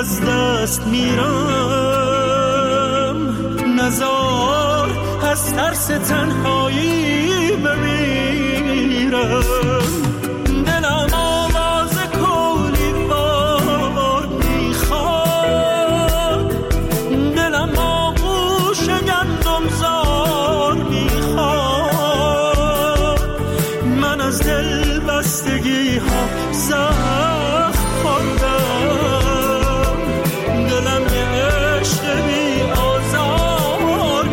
از دست میرم، نزار از ترس تنهایی بمیرم. دلم آواز کولی بار میخواد، دلم آغوش گندم زار میخواد. من از دل بستگی ها زخم خوردم، دلم یه عشق بی آزار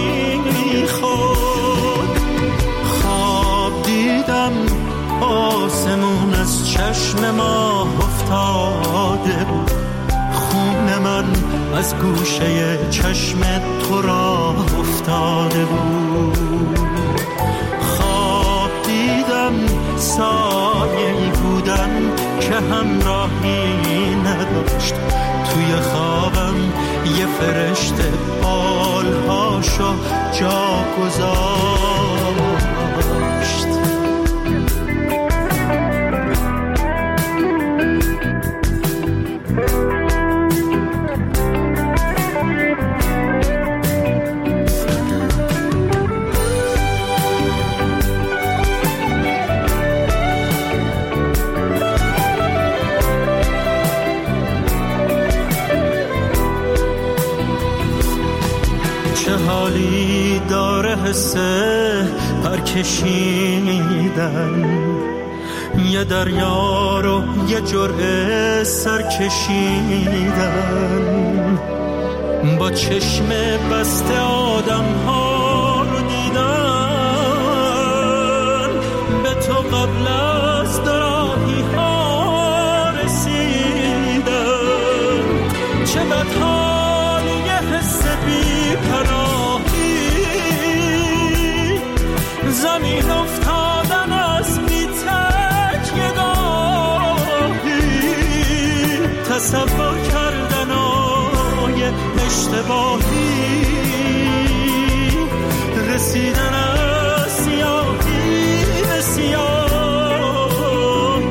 میخواد. خواب دیدم آسمون از چشم ماه افتاده بود، خون من از گوشه چشم تو راه افتاده بود. خواب دیدم سایه‌ای بودن که همراهی نداشت، توی خوابم یه فرشته بالهاشو جا گذاشت. حالی داره حسه پرکشیدن، یه دریا رو یه جرعه سر کشیدن. با چشم بسته آدم ها رو دیدن، به تو قبل از دراهی ها رسیدن. چه بدحالی یه حس بی پناهی، زمین افتادن از بی تکیه‌گاهی، تصور کردن های اشتباهی، رسیدن از سیاهی به سیاه.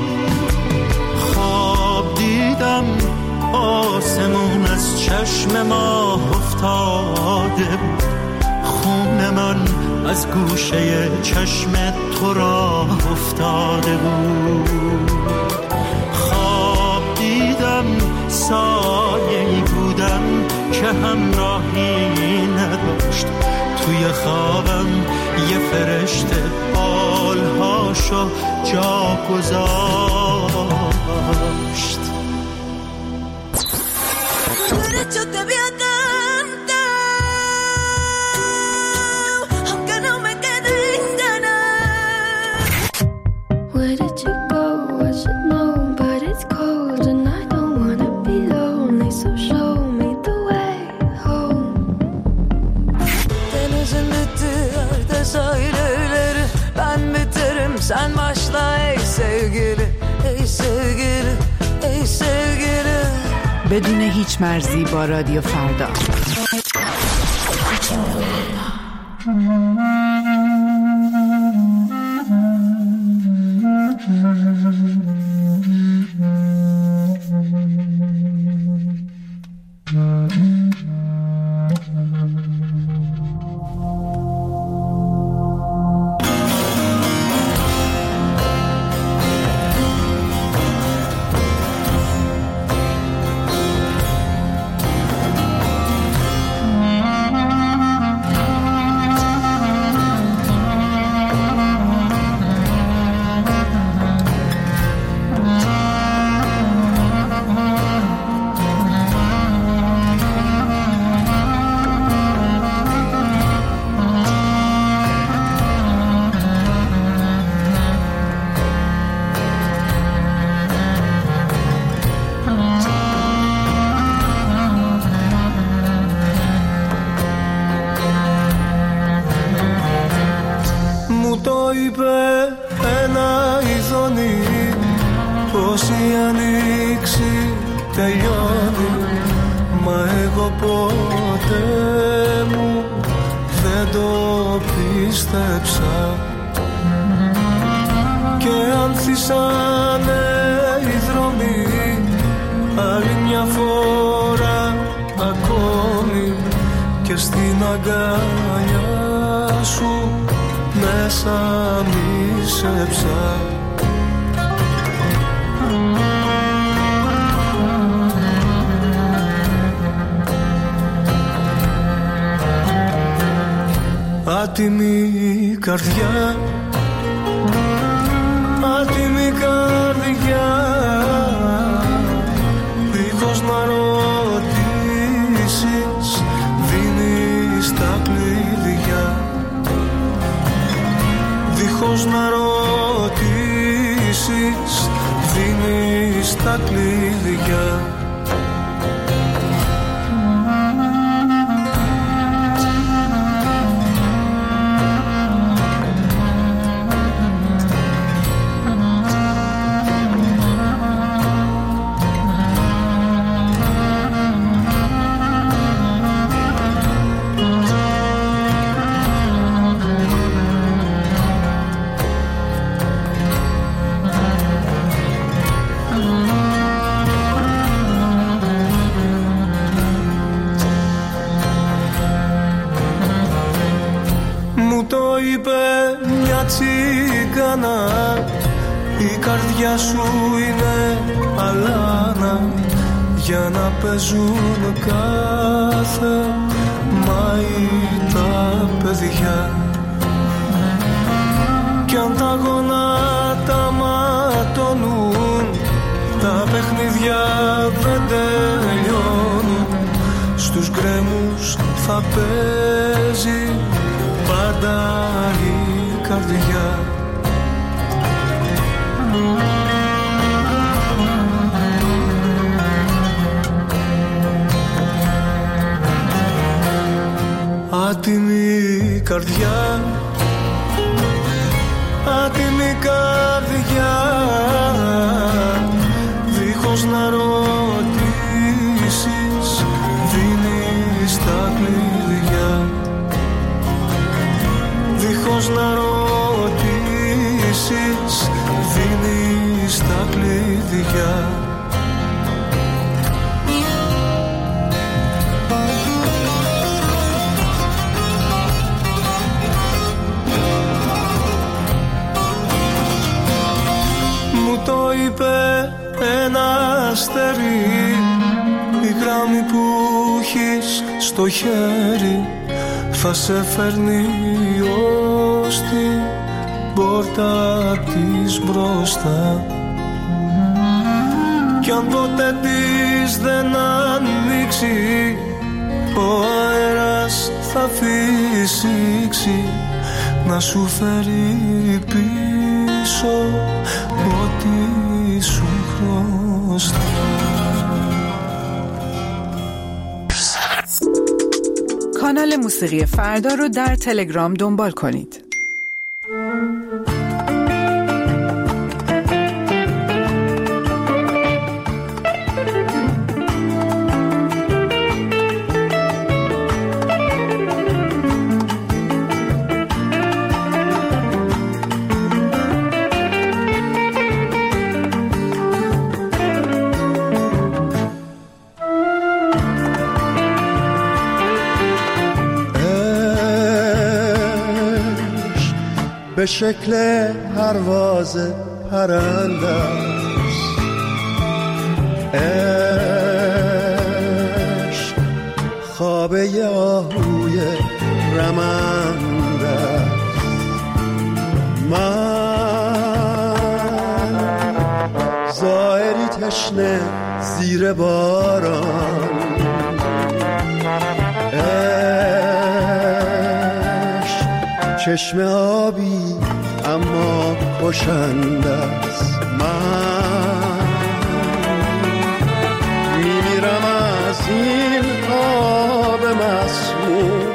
خواب دیدم آسمون از چشم ماه افتاده بود، خون من از گوشه چشم تو راه افتاده بود. خواب دیدم سایه‌ای بودن که همراهی نداشت، توی خوابم یه فرشته بالهاشو جا گذاشت. Sen başla ey sevgili, ey sevgili, ey sevgili. بدون هیچ مرزی با رادیو فردا. άλλη μια φορά ακόμη και στην αγκαλιά σου μέσα μίσεψα. Άτιμη καρδιά, άτιμη καρδιά, δίχως να ρωτήσεις δίνεις τα κλειδιά. Δίχως να ρωτήσεις δίνεις τα κλειδιά. Τσίγκανα, η καρδιά σου είναι αλάνα για να παίζουν κάθε Μάη τα παιδιά. Κι αν τα γονάτα ματώνουν, τα παιχνίδια δεν τελειώνουν. Στους γκρέμους θα παίζει πάντα η καρδιά. Άτιμη καρδιά, άτιμη καρδιά, δίχως να ρωτήσεις δίνεις τα κλειδιά. Δίχως να ρωτήσεις δίνεις τα κλειδιά. Μου το είπε ένα αστέρι, η γράμμη που έχεις στο χέρι θα σε φέρνει ως την πόρτα της μπροστά. Κι αν ποτέ της δεν ανοίξει, ο αέρας θα φυσήξει να σου φέρει πίσω ό,τι σου χρωστά. کانال موسیقی فردا رو در تلگرام دنبال کنید. به شکل پرواز پرنده است، عشق خواب آهوی رمنده است. من زائری تشنه زیر باران، چشم آبی اما کشنده است. من میمیرم از این آب مسموم،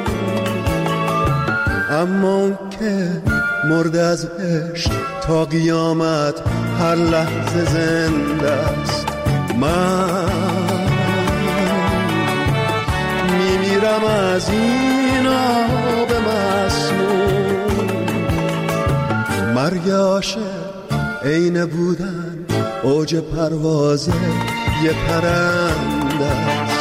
اما اون که مرده از عشق تا قیامت هر لحظه زنده است. من میمیرم از این آب مسموم، مرگ عاشق عین بودن اوج پرواز یه پرنده است.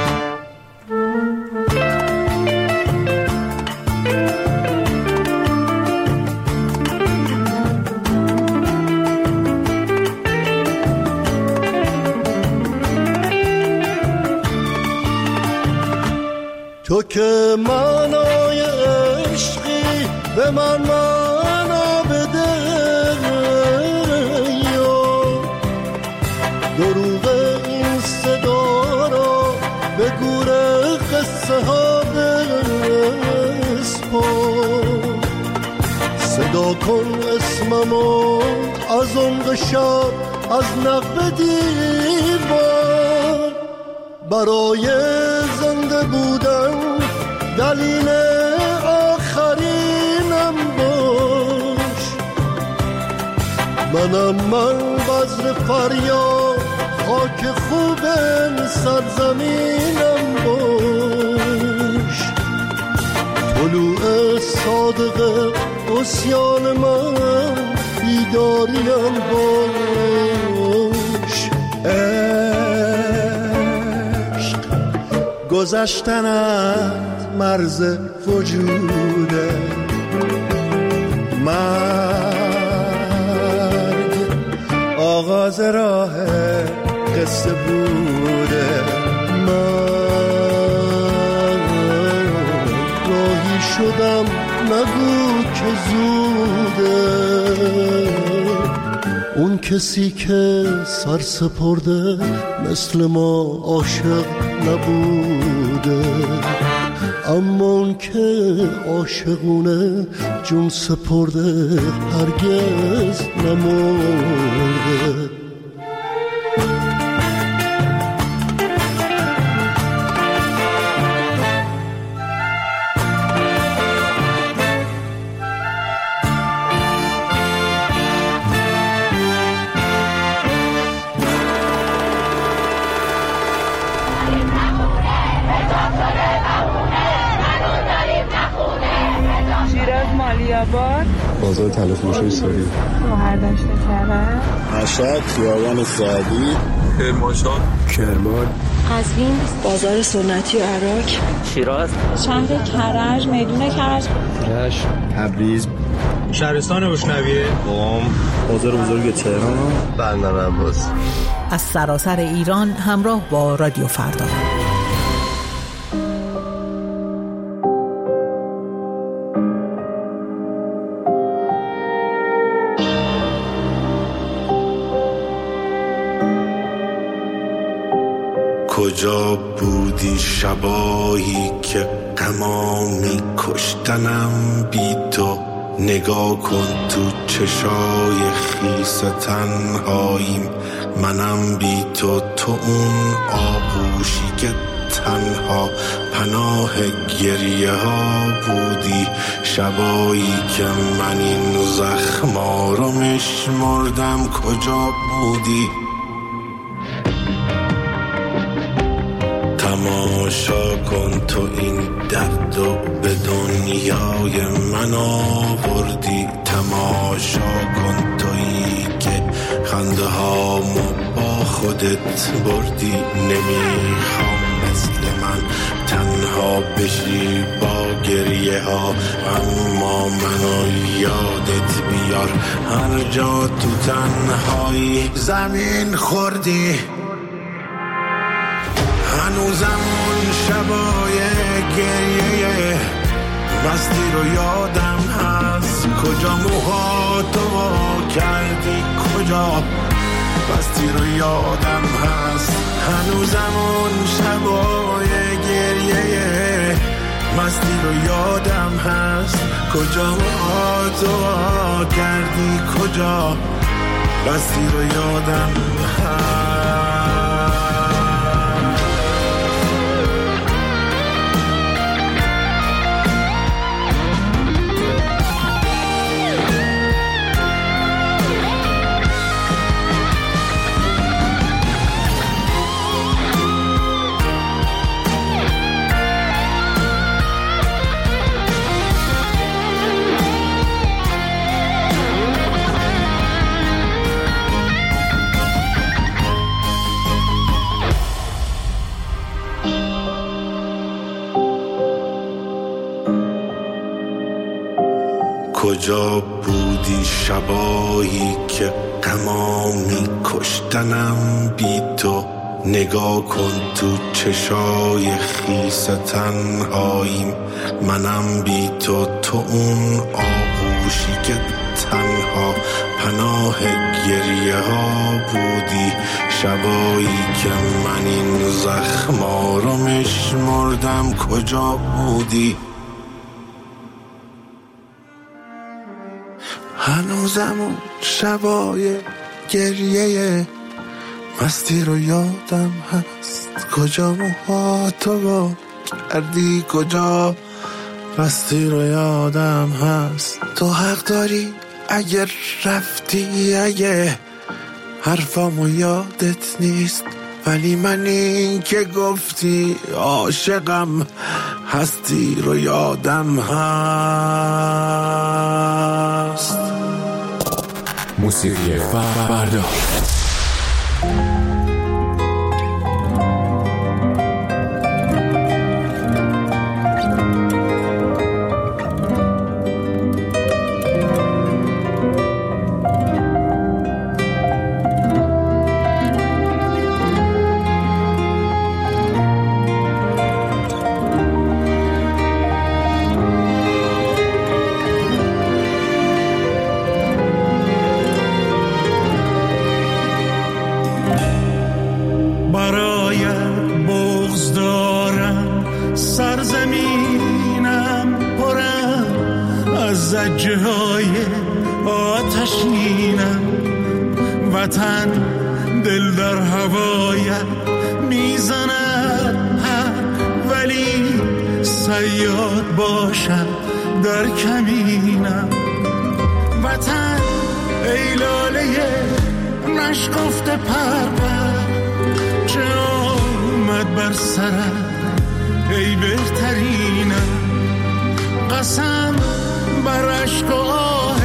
تو که معنای عشقی به من معنا بده، دروغ این صدا را به گور قصه ها بسپار. صدا کن اسممو از عمق شب از نقب دیوار. برای زنده بودن دلیل آخرینم باش. منم من بذر فریاد خاک خوب سرزمینم باش. طلوع صادق عصیان من بیداریم باش. گذشتنت مرز وجوده، مرگ آغاز راه قصه بوده. من راهی شدم نگو که زوده. اون کسی که سر سپرده مثل ما عاشق نبوده، اما اون که عاشقونه جون سپرده هرگز نمرده. بازار طلا فروشی ساری، مهردشت کرد، مشهد، خیابان سعدی، کرمانشاه، کرمان، قزوین، بازار سنتی و عراق، شیراز، شهر کرج، میدون کرج، رشت، تبریز، شهرستان بشنویه، قم، بازار بزرگ تهران، بندر عباس. از سراسر ایران همراه با رادیو فردا. کجا بودی شبایی که غمامی کشتنم بی تو؟ نگاه کن تو چشای خیس تنهاییم، منم بی تو. تو اون آغوشی که تنها پناه گریه ها بودی، شبایی که من این زخما رو میشمردم. کجا بودی؟ تماشا کن تو این درد و به دنیای من آوردی. تماشا کن تویی که خنده هامو با خودت بردی. نمیخوام مثل من تنها بشی با گریه ها، اما منو یادت بیار هر جا تو تنهایی زمین خوردی. هنوزم اون شبای گریه مستی رو یادم هست. کجا موهاتو کردی، کجا مستی رو یادم هست. هنوزم اون شبای گریه مستی رو یادم هست. کجا موهاتو کردی، کجا مستی رو یادم هست. کجا بودی شبایی که غمامی کشتنم بی تو؟ نگاه کن تو چشای خیس تنهاییم، منم بی تو، تو اون آغوشی که تنها پناه گریه ها بودی، شبایی که من این زخما رو میشمردم کجا بودی؟ هنوزم اون شبای گریه مستی رو یادم هست، کجا موهاتو کردی، کجا مستی رو یادم هست. تو حق داری اگر رفتی، اگه حرفامو یادت نیست، ولی من این که گفتی عاشقم هستی رو یادم هست. موسیقی فردا. زجرهای آتشینم، وطن دل در هوایت میزند ولی صیاد باشم در کمینم. وطن ای لاله نشکفته پربر، چه آمد بر سرم ای بهترینم. قسم بر عشق و آه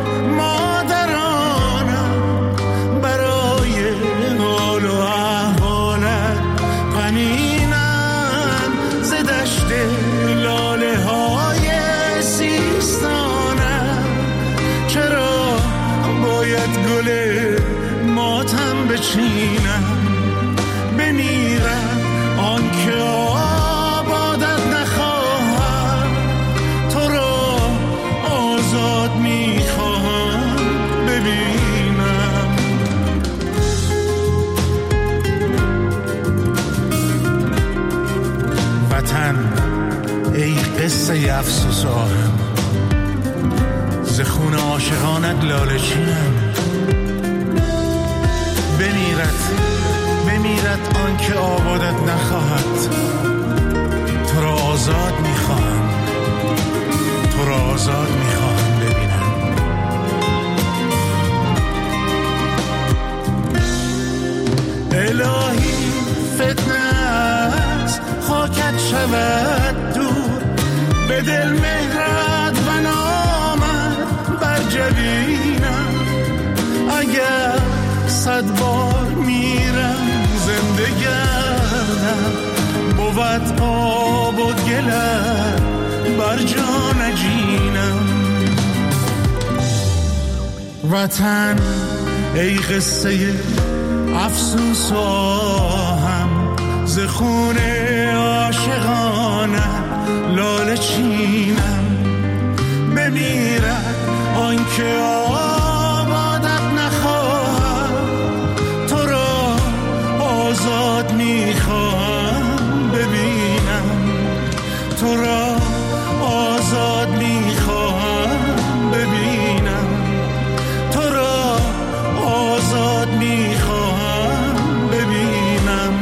مادرانم، برای حال و احوالت غمینم. ز دشت لاله های سیستانم، چرا باید گل ماتم بچینم؟ بمیرم آنکه آبادت نخواهم، تو را آزاد میخواهم ببینم. وطن ای قصه افسوس آهم، ز خون عاشقانت لاله چینم. بمیرد آنکه آبادت نخواهد، تو را آزاد میخواهم، تو را آزاد میخواهم ببینم. الهی فتنه است خاکت شود دور، به دل مهرت و نامت بر جبینم. اگر 100 بار میرم زنده گردم، بود آب و گلت بر جا نجینم. وطن ای قصه افسوس و آهم، ز خون عاشقانه لاله چینم. بمیرد آنکه آبادت نخواهم، تو را آزاد میخواهم ببینم. تو را آزاد میخواهم ببینم. تو را آزاد میخواهم ببینم.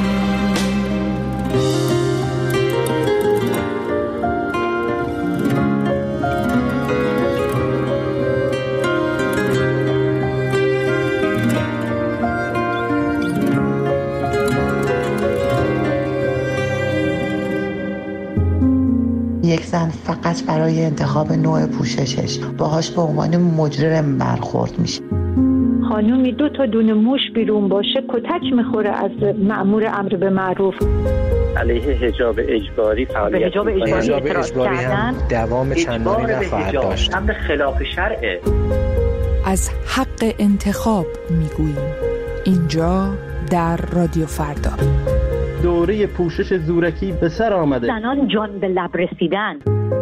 یک زن فقط برای انتخاب نوع پوششش باهاش به عنوان مجرم برخورد میشه. خانومی 2 تا دونه موش بیرون باشه کتک میخوره از مأمور امر به معروف. علیه حجاب اجباری فعالیت می‌کنند. حجاب اجباری هم دوام چندانی نخواهد داشت. هم خلاف شرعه. از حق انتخاب میگوییم اینجا در رادیو فردا. دوره پوشش زورکی به سر آمده. زنان جان به لب رسیدن.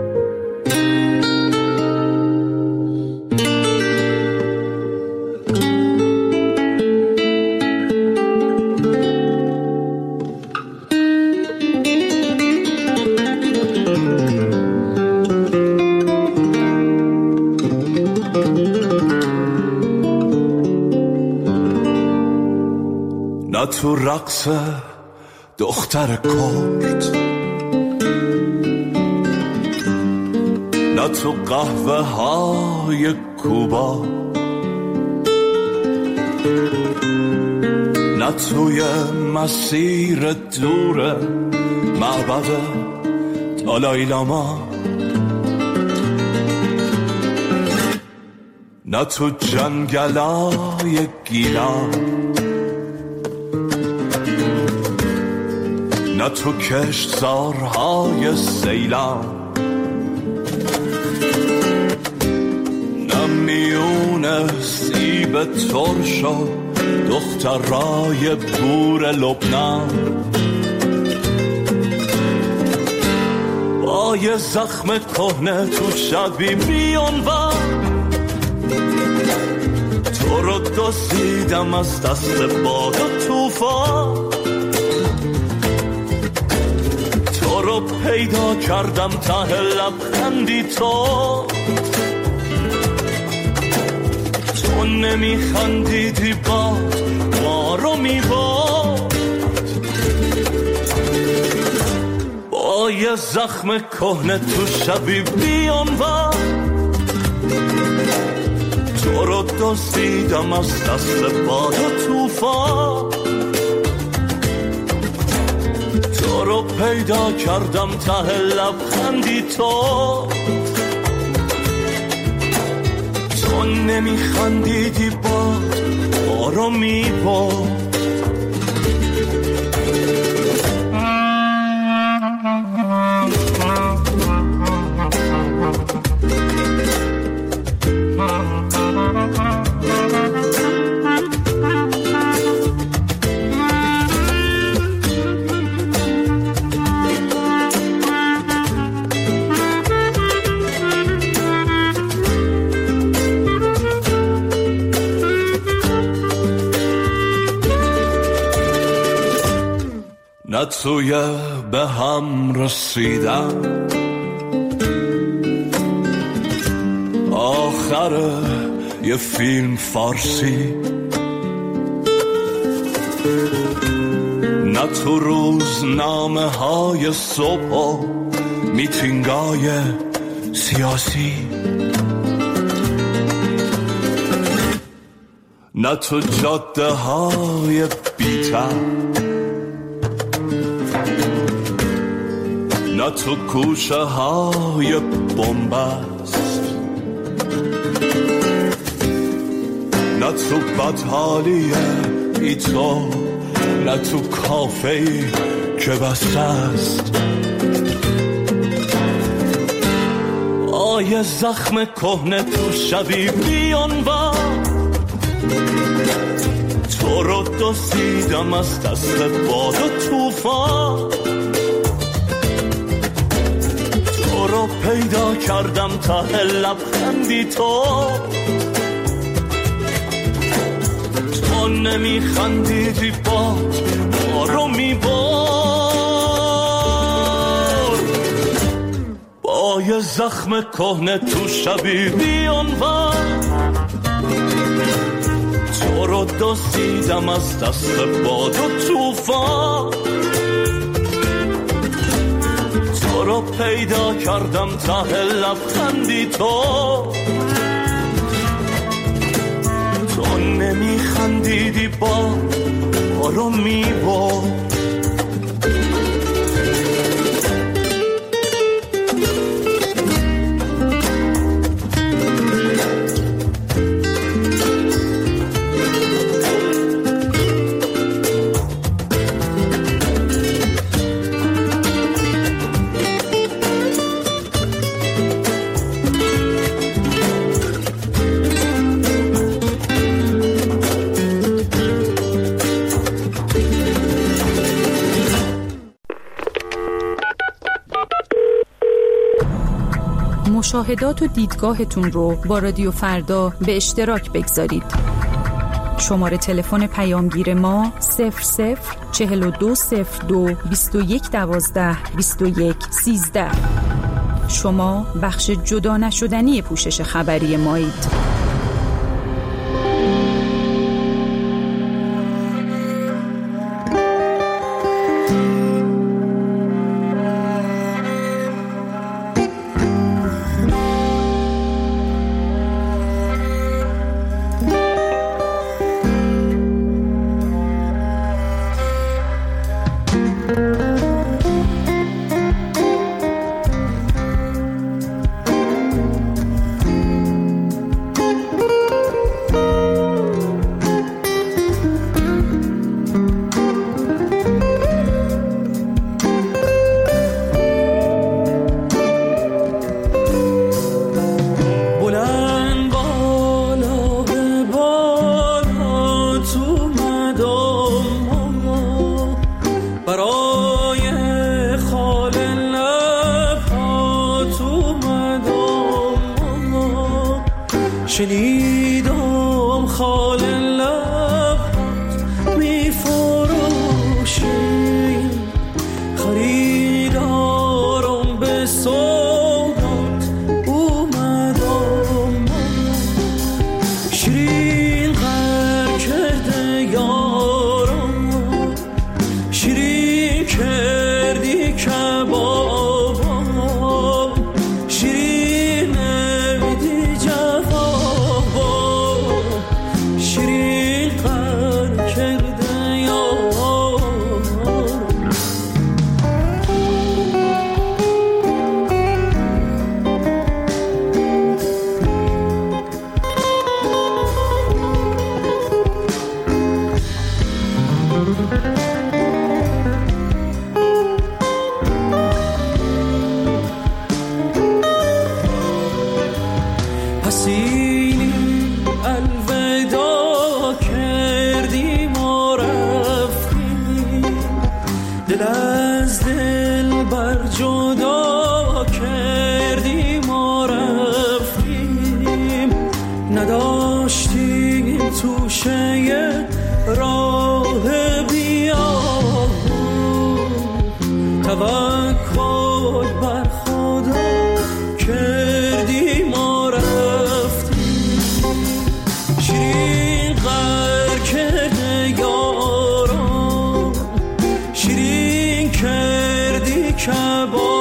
نه تو رقص دختر کرد، نه تو قهوه های کوبا، نه توی مسیر دور معبد دالای لاما، نه تو جنگلای گیلان، نه تو کشتزارهای سیلان، نه میون سیب ترش و دخترای بور لبنان، با یه زخم کهنه تو شبی میانور، تو رو دزدیدم از دست باد و طوفان، تو رو پیدا کردم ته لبخندی تو نمیخندیدی باد ما رو میباد، با یه زخم کهنه تو شبی بیانور، تو رو دزدیدم از دست باد و طوفان، تو رو پیدا کردم ته لبخندی تو نمیخندیدی باد ما رو میباد. نه توی به هم رسیدن آخر یه فیلم فارسی، نه تو روزنامه های صبح و میتینگای سیاسی، نه تو جاده های بی‌تر، نه تو کوچه های بنبست، نه تو بدحالی بی تو، نه تو کافه‌ای که بسته است، آیه زخم کهنه تو شبی بیانور، تو رو دزدیدم از دست باد و طوفان، تو رو پیدا کردم ته لبخندی تو نمیخندیدی باد ما رو میبار، با یه زخم کهنه تو شبی بیانور، تو رو دزدیدم از دست باد و طوفان، تو رو پیدا کردم ته لبخندی تو نمیخندیدی باد ما رو میبار. مشاهدات و دیدگاهتون رو با رادیو فردا به اشتراک بگذارید. شماره تلفن پیامگیر ما 004202 2112 2113. شما بخش جدا نشدنی پوشش خبری مایید. شنیدم خال لبت می فروشی، خریدارم به سودات اومدم، شیرین غر کرده یارم، شیرین کردی کبابم، شیرین نمیدی جفا، شیرین غر کرده یارم. حسینی الوداع کردی ما رفتیم، دل از دل بر جدا کردی ما رفتیم، نداشتیم توشه راه بیان، توکل بر خدا کردی ما رفتیم، شیرین غر کرده یارم، شیرین کردی کباب.